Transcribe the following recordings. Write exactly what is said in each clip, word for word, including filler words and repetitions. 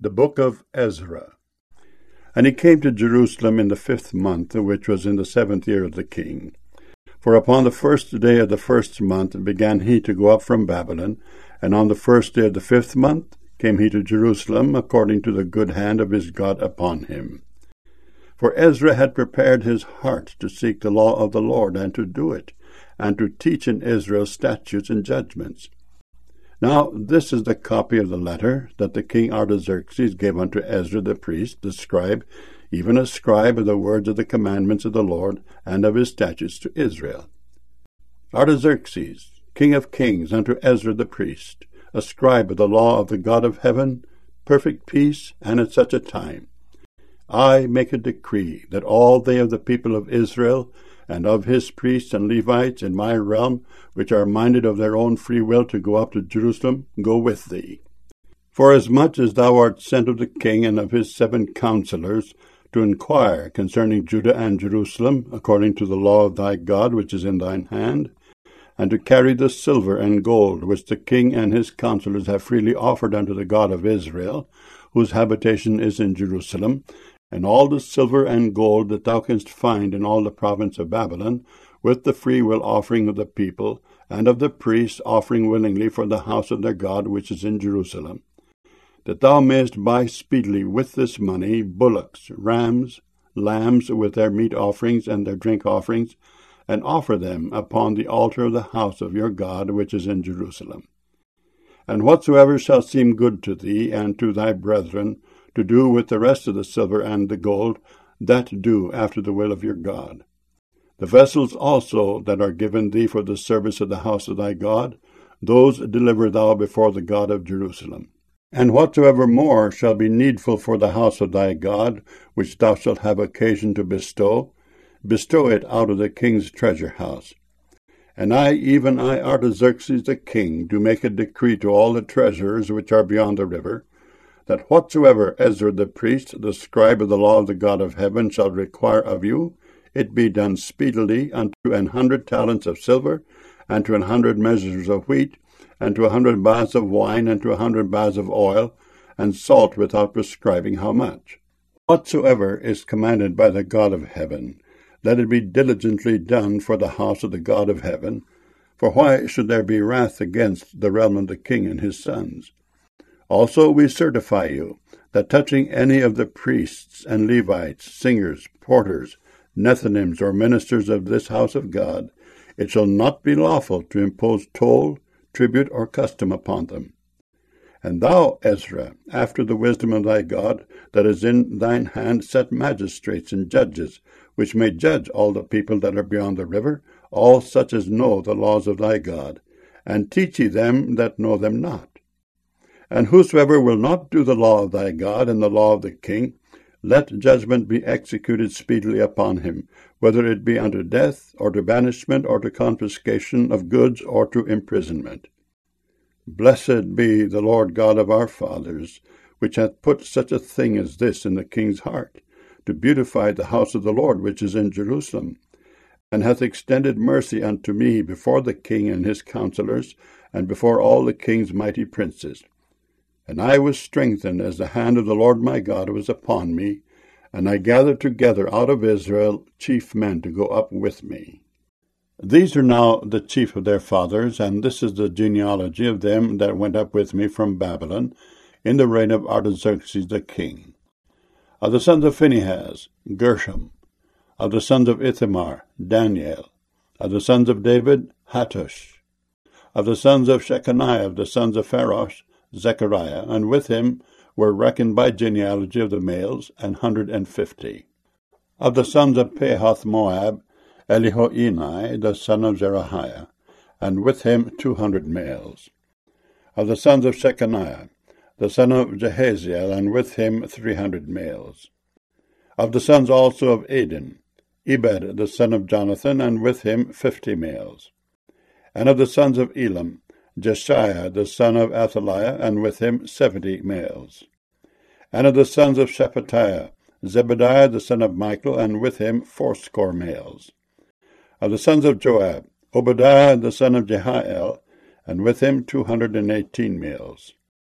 The Book of Ezra. And he came to Jerusalem in the fifth month, which was in the seventh year of the king. For upon the first day of the first month began he to go up from Babylon, and on the first day of the fifth month came he to Jerusalem, according to the good hand of his God upon him. For Ezra had prepared his heart to seek the law of the Lord, and to do it, and to teach in Israel statutes and judgments. Now this is the copy of the letter that the king Artaxerxes gave unto Ezra the priest, the scribe, even a scribe of the words of the commandments of the Lord, and of his statutes to Israel. Artaxerxes, king of kings, unto Ezra the priest, a scribe of the law of the God of heaven, perfect peace, and at such a time. I make a decree that all they of the people of Israel, and of his priests and Levites in my realm, which are minded of their own free will to go up to Jerusalem, go with thee. Forasmuch as thou art sent of the king and of his seven counselors, to inquire concerning Judah and Jerusalem, according to the law of thy God which is in thine hand, and to carry the silver and gold which the king and his counselors have freely offered unto the God of Israel, whose habitation is in Jerusalem, and all the silver and gold that thou canst find in all the province of Babylon, with the freewill offering of the people, and of the priests offering willingly for the house of their God which is in Jerusalem, that thou mayest buy speedily with this money bullocks, rams, lambs, with their meat offerings and their drink offerings, and offer them upon the altar of the house of your God which is in Jerusalem. And whatsoever shall seem good to thee and to thy brethren, to do with the rest of the silver and the gold, that do after the will of your God. The vessels also that are given thee for the service of the house of thy God, those deliver thou before the God of Jerusalem. And whatsoever more shall be needful for the house of thy God, which thou shalt have occasion to bestow, bestow it out of the king's treasure house. And I, even I, Artaxerxes the king, do make a decree to all the treasurers which are beyond the river, that whatsoever Ezra the priest, the scribe of the law of the God of heaven, shall require of you, it be done speedily unto an hundred talents of silver, and to an hundred measures of wheat, and to a hundred baths of wine, and to a hundred baths of oil, and salt without prescribing how much. Whatsoever is commanded by the God of heaven, let it be diligently done for the house of the God of heaven, for why should there be wrath against the realm of the king and his sons? Also we certify you, that touching any of the priests and Levites, singers, porters, Nethinims, or ministers of this house of God, it shall not be lawful to impose toll, tribute, or custom upon them. And thou, Ezra, after the wisdom of thy God, that is in thine hand, set magistrates and judges, which may judge all the people that are beyond the river, all such as know the laws of thy God, and teach ye them that know them not. And whosoever will not do the law of thy God and the law of the king, let judgment be executed speedily upon him, whether it be unto death, or to banishment, or to confiscation of goods, or to imprisonment. Blessed be the Lord God of our fathers, which hath put such a thing as this in the king's heart, to beautify the house of the Lord which is in Jerusalem, and hath extended mercy unto me before the king and his counselors, and before all the king's mighty princes. And I was strengthened as the hand of the Lord my God was upon me, and I gathered together out of Israel chief men to go up with me. These are now the chief of their fathers, and this is the genealogy of them that went up with me from Babylon, in the reign of Artaxerxes the king. Of the sons of Phinehas, Gershom. Of the sons of Ithamar, Daniel. Of the sons of David, Hattush. Of the sons of Shechaniah, of the sons of Pharosh, Zechariah, and with him were reckoned by genealogy of the males an hundred and fifty. Of the sons of Pahath Moab, Elihoenai, the son of Zerahiah, and with him two hundred males. Of the sons of Shechaniah, the son of Jehaziel, and with him three hundred males. Of the sons also of Adin, Ebed, the son of Jonathan, and with him fifty males. And of the sons of Elam, Jeshiah, the son of Athaliah, and with him seventy males. And of the sons of Shephatiah, Zebediah, the son of Michael, and with him fourscore males. Of the sons of Joab, Obadiah, the son of Jehiel, and with him two hundred and eighteen males.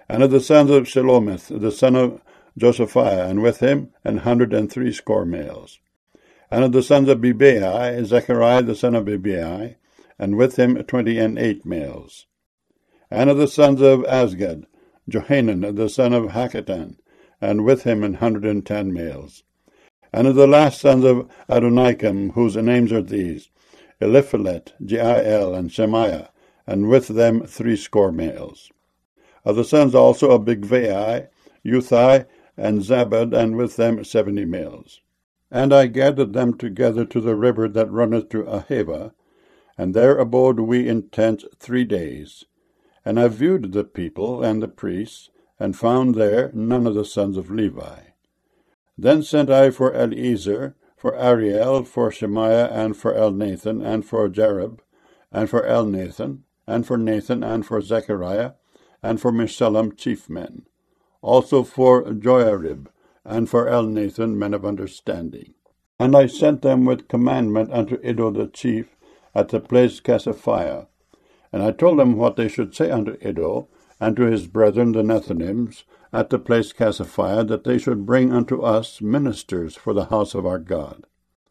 And of the sons of Shelomith, the son of Josaphiah, and with him an hundred and threescore males. And of the sons of Bebai, Zechariah the son of Bebai, and with him twenty and eight males. And of the sons of Azgad, Johanan the son of Hakatan, and with him an hundred and ten males. And of the last sons of Adonikam, whose names are these, Eliphalet, Jeiel, and Shemaiah, and with them threescore males. Of the sons also of Bigvai, Uthai, and Zabad, and with them seventy males. And I gathered them together to the river that runneth to Ahava, and there abode we in tents three days. And I viewed the people and the priests, and found there none of the sons of Levi. Then sent I for Eliezer, for Ariel, for Shemaiah, and for Elnathan, and for Jarib, and for Elnathan, and for Nathan, and for Zechariah, and for Meshullam chief men, also for Joarib, and for Elnathan men of understanding. And I sent them with commandment unto Iddo the chief at the place Casaphiah. And I told them what they should say unto Iddo, and to his brethren the Nethinims, at the place Casaphiah, that they should bring unto us ministers for the house of our God.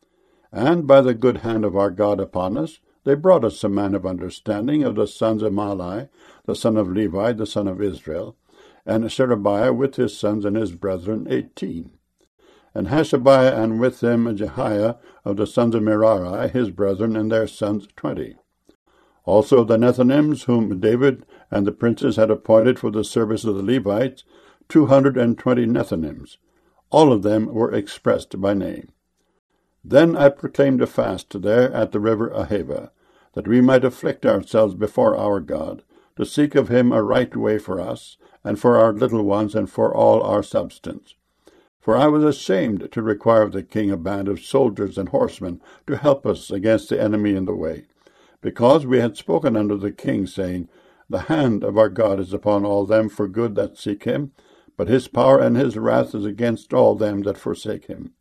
And by the good hand of our God upon us, they brought us a man of understanding of the sons of Mahli, the son of Levi, the son of Israel, and Sherebiah with his sons and his brethren eighteen. And Hashabiah, and with him Jehiah of the sons of Merari, his brethren and their sons twenty. Also the Nethinims, whom David and the princes had appointed for the service of the Levites, two hundred and twenty Nethinims. All of them were expressed by name. Then I proclaimed a fast there at the river Ahava, that we might afflict ourselves before our God, to seek of him a right way for us, and for our little ones, and for all our substance. For I was ashamed to require of the king a band of soldiers and horsemen to help us against the enemy in the way, because we had spoken unto the king, saying, The hand of our God is upon all them for good that seek him, but his power and his wrath is against all them that forsake him.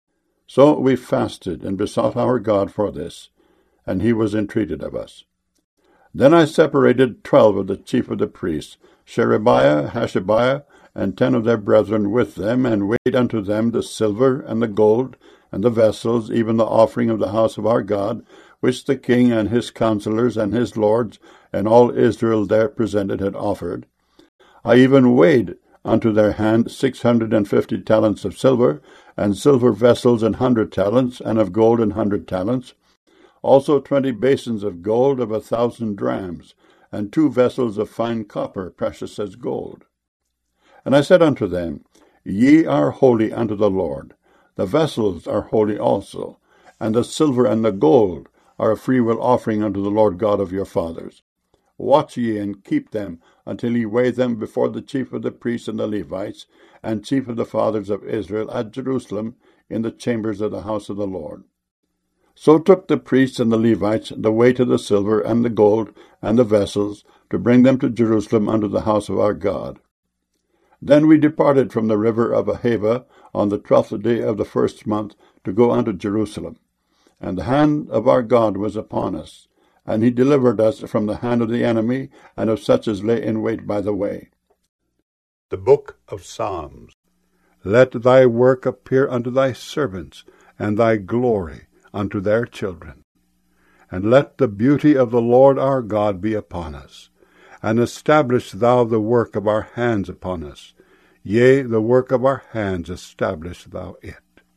So we fasted and besought our God for this, and he was entreated of us. Then I separated twelve of the chief of the priests, Sherebiah, Hashabiah, and ten of their brethren with them, and weighed unto them the silver and the gold, and the vessels, even the offering of the house of our God, which the king and his counselors and his lords, and all Israel there presented had offered. I even weighed unto their hand six hundred and fifty talents of silver, and silver vessels an hundred talents, and of gold an hundred talents, also twenty basins of gold of a thousand drams, and two vessels of fine copper, precious as gold. And I said unto them, Ye are holy unto the Lord. The vessels are holy also, and the silver and the gold are a freewill offering unto the Lord God of your fathers. Watch ye and keep them until ye weigh them before the chief of the priests and the Levites, and chief of the fathers of Israel at Jerusalem, in the chambers of the house of the Lord. So took the priests and the Levites the weight of the silver and the gold and the vessels, to bring them to Jerusalem unto the house of our God. Then we departed from the river of Ahava on the twelfth day of the first month to go unto Jerusalem. And the hand of our God was upon us, and he delivered us from the hand of the enemy, and of such as lay in wait by the way. The Book of Psalms. Let thy work appear unto thy servants, and thy glory unto their children. And let the beauty of the Lord our God be upon us, and establish thou the work of our hands upon us. Yea, the work of our hands establish thou it.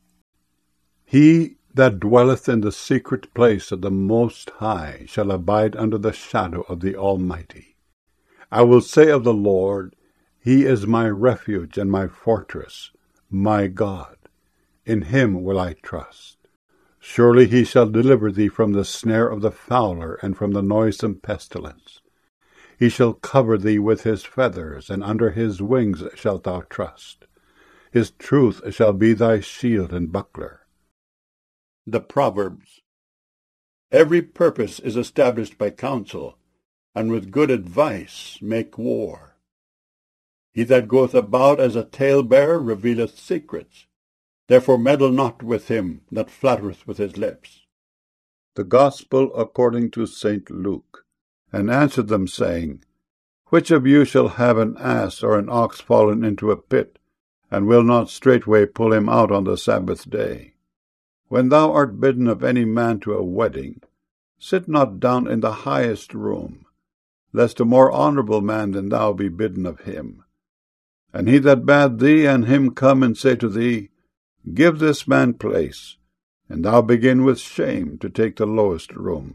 He that dwelleth in the secret place of the Most High shall abide under the shadow of the Almighty. I will say of the Lord, He is my refuge and my fortress, my God. In him will I trust. Surely he shall deliver thee from the snare of the fowler and from the noisome pestilence. He shall cover thee with his feathers, and under his wings shalt thou trust. His truth shall be thy shield and buckler. The Proverbs. Every purpose is established by counsel, and with good advice make war. He that goeth about as a talebearer revealeth secrets. Therefore meddle not with him that flattereth with his lips. The Gospel according to Saint Luke. And answered them, saying, Which of you shall have an ass or an ox fallen into a pit, and will not straightway pull him out on the Sabbath day? When thou art bidden of any man to a wedding, sit not down in the highest room, lest a more honourable man than thou be bidden of him. And he that bade thee and him come and say to thee, Give this man place, and thou begin with shame to take the lowest room.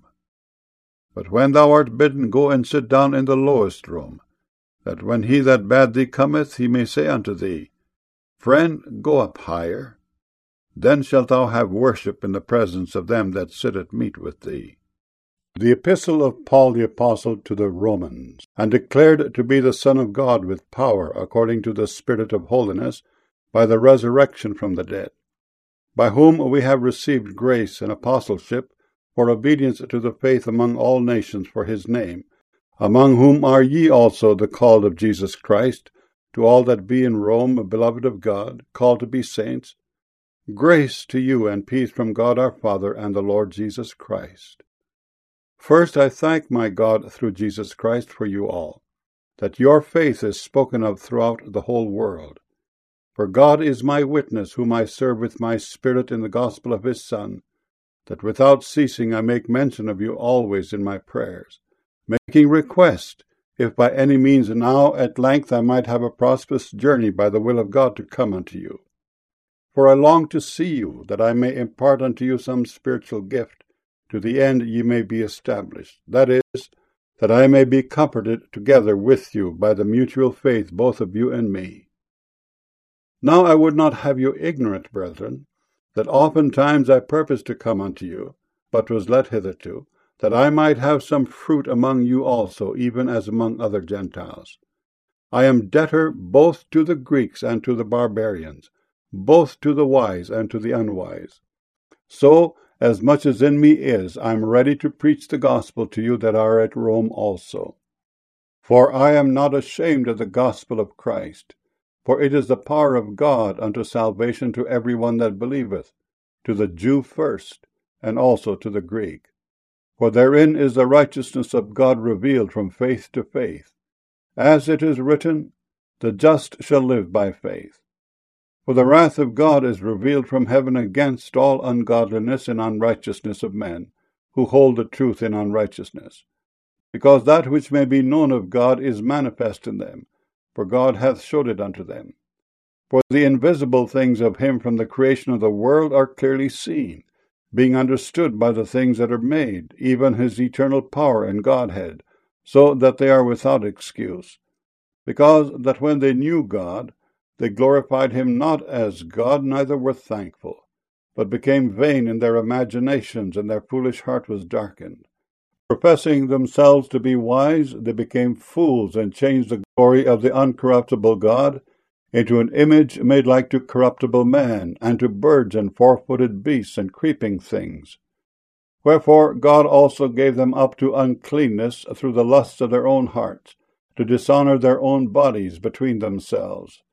But when thou art bidden, go and sit down in the lowest room, that when he that bade thee cometh, he may say unto thee, Friend, go up higher. Then shalt thou have worship in the presence of them that sit at meat with thee. The Epistle of Paul the Apostle to the Romans, and declared to be the Son of God with power, according to the Spirit of holiness, by the resurrection from the dead, by whom we have received grace and apostleship, for obedience to the faith among all nations for his name, among whom are ye also the called of Jesus Christ, to all that be in Rome, beloved of God, called to be saints. Grace to you and peace from God our Father and the Lord Jesus Christ. First I thank my God through Jesus Christ for you all, that your faith is spoken of throughout the whole world. For God is my witness, whom I serve with my spirit in the gospel of his Son, that without ceasing I make mention of you always in my prayers, making request, if by any means now at length I might have a prosperous journey by the will of God to come unto you. For I long to see you, that I may impart unto you some spiritual gift, to the end ye may be established, that is, that I may be comforted together with you by the mutual faith both of you and me. Now I would not have you ignorant, brethren, that oftentimes I purposed to come unto you, but was let hitherto, that I might have some fruit among you also, even as among other Gentiles. I am debtor both to the Greeks and to the barbarians, both to the wise and to the unwise. So, as much as in me is, I am ready to preach the gospel to you that are at Rome also. For I am not ashamed of the gospel of Christ, for it is the power of God unto salvation to every one that believeth, to the Jew first, and also to the Greek. For therein is the righteousness of God revealed from faith to faith, as it is written, The just shall live by faith. For the wrath of God is revealed from heaven against all ungodliness and unrighteousness of men, who hold the truth in unrighteousness. Because that which may be known of God is manifest in them, for God hath showed it unto them. For the invisible things of him from the creation of the world are clearly seen, being understood by the things that are made, even his eternal power and Godhead, so that they are without excuse. Because that when they knew God, they glorified him not as God, neither were thankful, but became vain in their imaginations, and their foolish heart was darkened. Professing themselves to be wise, they became fools, and changed the glory of the uncorruptible God into an image made like to corruptible man, and to birds and four-footed beasts and creeping things. Wherefore God also gave them up to uncleanness through the lusts of their own hearts, to dishonour their own bodies between themselves.